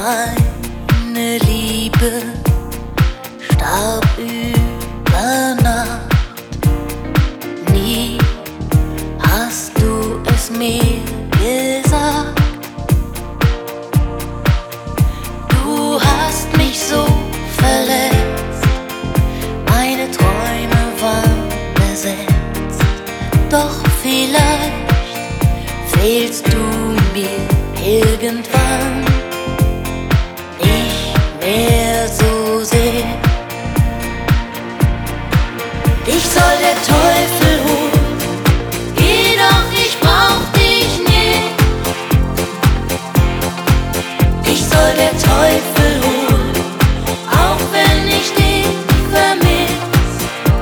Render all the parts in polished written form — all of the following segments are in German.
Meine Liebe starb über Nacht. Nie hast du es mir gesagt. Du hast mich so verletzt, meine Träume waren besetzt. Doch vielleicht fehlst du mir irgendwann nicht mehr so sehr. Dich soll der Teufel holen, geh doch, ich brauch dich nicht. Dich soll der Teufel holen, auch wenn ich dich vermiss.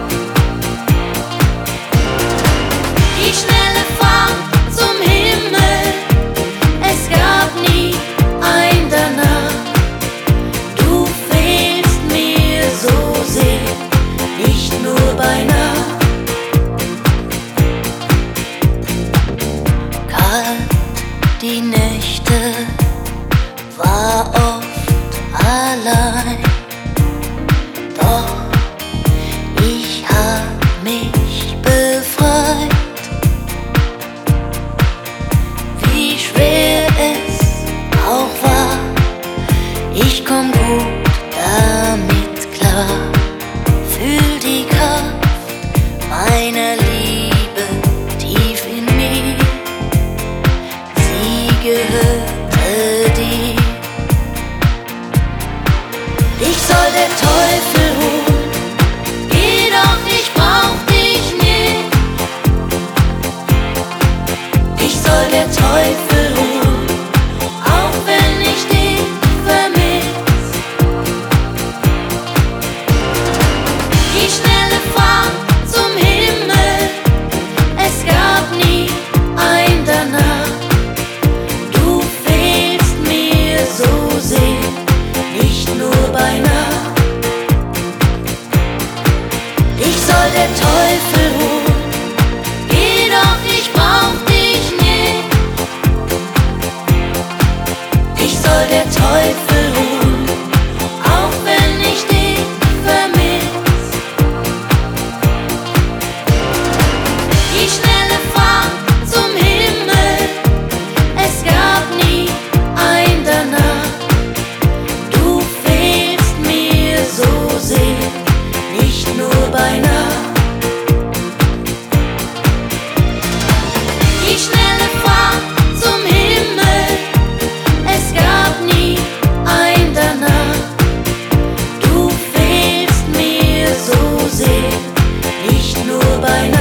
Die schnelle Fahrt zum Himmel, es gab nie ein danach. Du fehlst mir so sehr, nicht nur bei Nacht. Kalt die Nächte, war oft allein, doch ich hab mich befreit. Wie schwer es auch war, ich komm gut damit klar. Fühl die Kraft meiner Liebe tief in mir, sie gehörte dir. Dich soll der Teufel holen, geh doch, ich brauch dich nicht. Dich soll der Teufel holen, auch wenn ich dich vermiss. Die schnelle Fahrt zum Himmel, es gab nie ein danach. Du fehlst mir so sehr, nicht nur bei Nacht. Dich soll der Teufel holen, geh doch, ich brauch dich nicht. Dich soll der Teufel holen, auch wenn ich dich vermiss. Die schnelle Fahrt zum Himmel, es gab nie ein danach. Du fehlst mir so sehr, nicht nur bei Nacht. Die schnelle Fahrt zum Himmel, es gab nie ein danach. Du fehlst mir so sehr, nicht nur bei Nacht.